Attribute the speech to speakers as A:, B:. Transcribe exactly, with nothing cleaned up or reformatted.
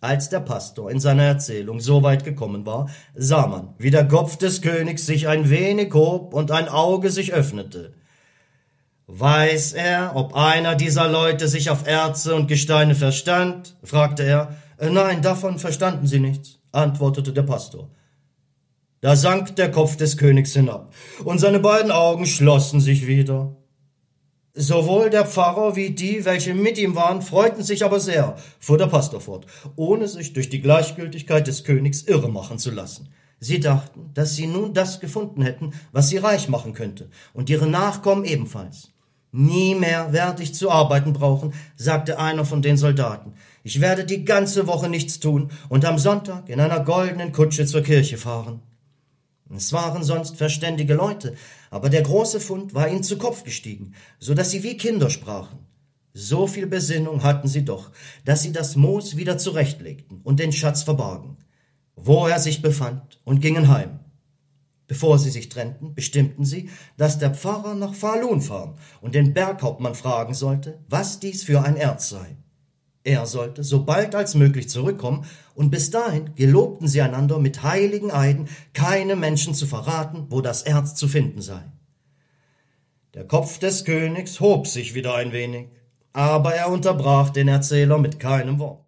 A: Als der Pastor in seiner Erzählung so weit gekommen war, sah man, wie der Kopf des Königs sich ein wenig hob und ein Auge sich öffnete. »Weiß er, ob einer dieser Leute sich auf Erze und Gesteine verstand?« fragte er. »Nein, davon verstanden sie nichts«, antwortete der Pastor. Da sank der Kopf des Königs hinab, und seine beiden Augen schlossen sich wieder. Sowohl der Pfarrer wie die, welche mit ihm waren, freuten sich aber sehr, fuhr der Pastor fort, ohne sich durch die Gleichgültigkeit des Königs irre machen zu lassen. Sie dachten, dass sie nun das gefunden hätten, was sie reich machen könnte, und ihre Nachkommen ebenfalls. »Nie mehr werde ich zu arbeiten brauchen«, sagte einer von den Soldaten. »Ich werde die ganze Woche nichts tun und am Sonntag in einer goldenen Kutsche zur Kirche fahren.« Es waren sonst verständige Leute, aber der große Fund war ihnen zu Kopf gestiegen, so dass sie wie Kinder sprachen. So viel Besinnung hatten sie doch, dass sie das Moos wieder zurechtlegten und den Schatz verbargen, wo er sich befand, und gingen heim. Bevor sie sich trennten, bestimmten sie, dass der Pfarrer nach Falun fahren und den Berghauptmann fragen sollte, was dies für ein Erz sei. Er sollte so bald als möglich zurückkommen, und bis dahin gelobten sie einander mit heiligen Eiden, keine Menschen zu verraten, wo das Erz zu finden sei. Der Kopf des Königs hob sich wieder ein wenig, aber er unterbrach den Erzähler mit keinem Wort.